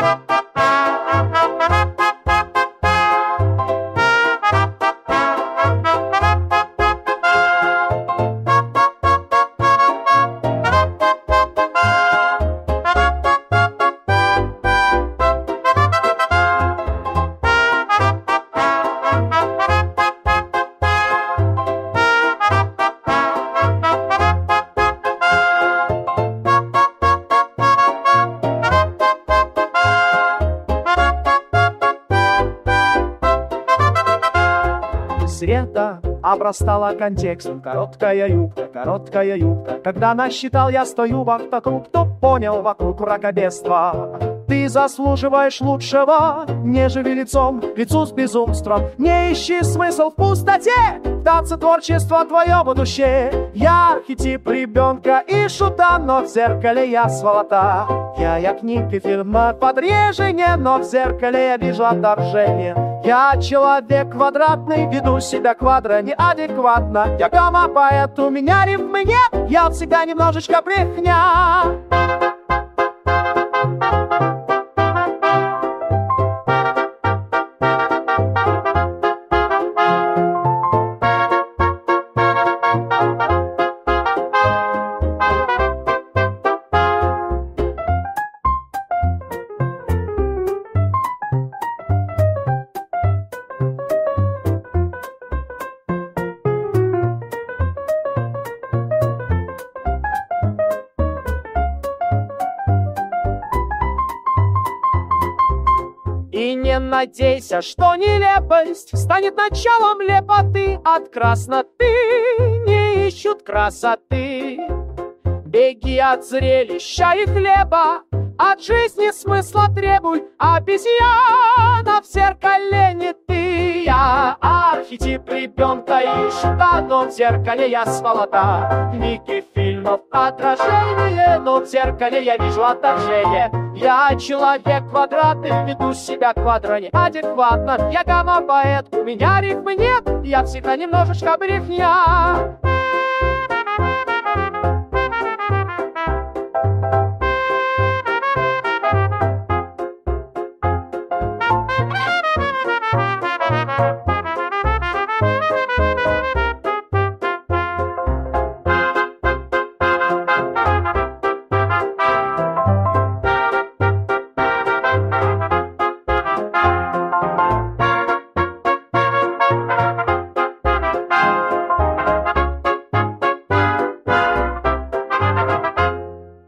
Среда обрастала контекстом. Короткая юбка. Когда насчитал я 100 юбок вокруг, то понял вокруг мракобесства. Ты заслуживаешь лучшего, нежели лицом к лицу с безумством. Не ищи смысл в пустоте, в танце творчества твое будущее. Я архетип ребенка и шута, но в зеркале я сволота. Я книги, фильмы подрежение, но в зеркале я вижу отторжение. Я человек квадратный, веду себя квадро неадекватно. Я гомопоэт, у меня рифмы нет, я всегда немножечко брехня. И не надейся, что нелепость станет началом лепоты. От красноты не ищут красоты. Беги от зрелища и хлеба, от жизни смысла требуй. Обезьяна в зеркале не ты. Я архетип ребенка и шута, но в зеркале я сволота. Книги, фильмов отражение, но в зеркале я вижу отторжение. Я человек квадратный, веду себя квадро неадекватно. Я гомопоэт, у меня рифмы нет, я всегда немножечко брехня.